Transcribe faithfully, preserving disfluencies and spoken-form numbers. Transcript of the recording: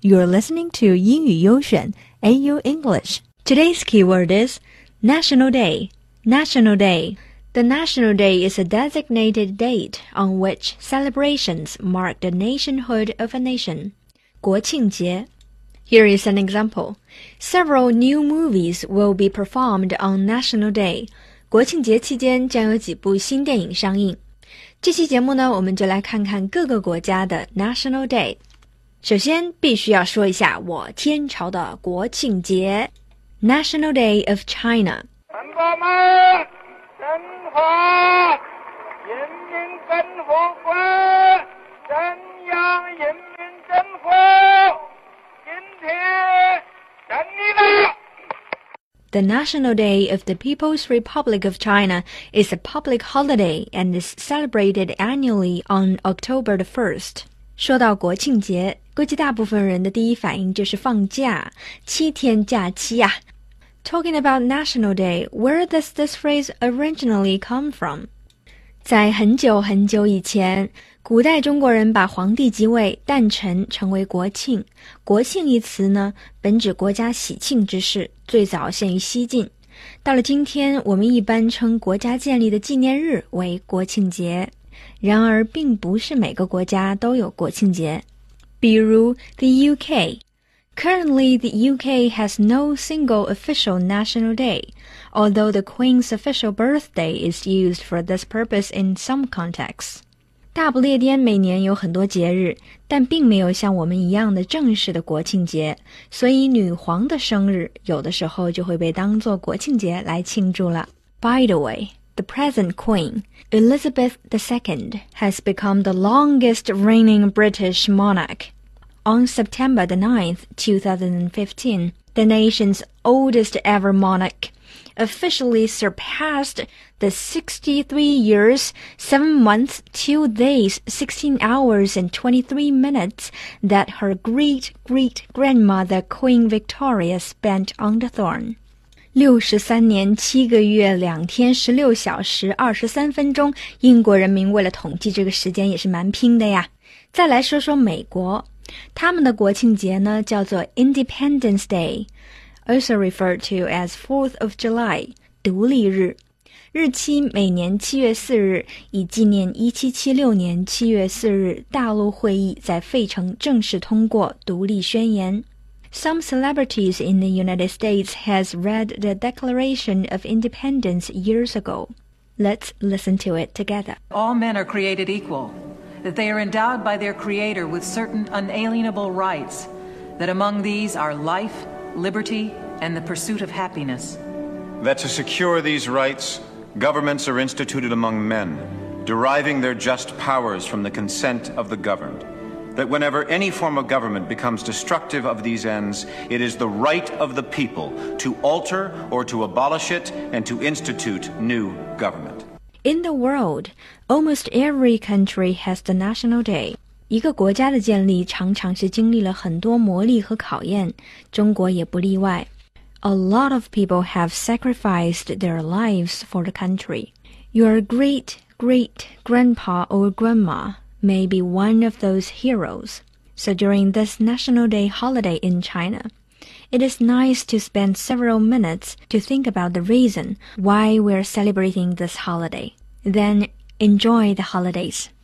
You're listening to 英语优选 A U English. Today's keyword is National Day. National Day. The National Day is a designated date on which celebrations mark the nationhood of a nation. 国庆节. Here is an example. Several new movies will be performed on National Day. 国庆节期间将有几部新电影上映。这期节目呢，我们就来看看各个国家的 National Day。首先必须要说一下我天朝的国庆节 National Day of China。 同胞们，中华人民共和国中央人民政府今天胜利了。 The National Day of the People's Republic of China is a public holiday and is celebrated annually on October the first. 说到国庆节，估计大部分人的第一反应就是放假，七天假期呀。Talking about National Day, where does this phrase originally come from? 在很久很久以前，古代中国人把皇帝即位、诞辰称为国庆。国庆一词呢，本指国家喜庆之事，最早现于西晋。到了今天，我们一般称国家建立的纪念日为国庆节。然而并不是每个国家都有国庆节。比如 the U K. Currently, the U K has no single official national day, although the Queen's official birthday is used for this purpose in some contexts. 大不列颠每年有很多节日，但并没有像我们一样的正式的国庆节，所以女皇的生日有的时候就会被当作国庆节来庆祝了。By the way,The present Queen, Elizabeth the Second, has become the longest reigning British monarch. On September the ninth, twenty fifteen, the nation's oldest ever monarch officially surpassed the sixty-three years, seven months, two days, sixteen hours, and twenty-three minutes that her great-great-grandmother Queen Victoria spent on the throne.六十三年七个月两天十六小时二十三分钟，英国人民为了统计这个时间也是蛮拼的呀。再来说说美国，他们的国庆节呢叫做 Independence Day, also referred to as fourth of July, 独立日。日期每年七月四日，以纪念一七七六年七月四日大陆会议在费城正式通过独立宣言。Some celebrities in the United States has read the Declaration of Independence years ago. Let's listen to it together. All men are created equal, that they are endowed by their Creator with certain unalienable rights, that among these are life, liberty, and the pursuit of happiness. That to secure these rights, governments are instituted among men, deriving their just powers from the consent of the governed.That whenever any form of government becomes destructive of these ends, it is the right of the people to alter or to abolish it and to institute new government. In the world, almost every country has the National Day. 一个国家的建立常常是经历了很多磨砺和考验，中国也不例外。A lot of people have sacrificed their lives for the country. Your great-great-grandpa or grandma,may be one of those heroes. So during this National Day holiday in China, it is nice to spend several minutes to think about the reason why we're celebrating this holiday. Then enjoy the holidays.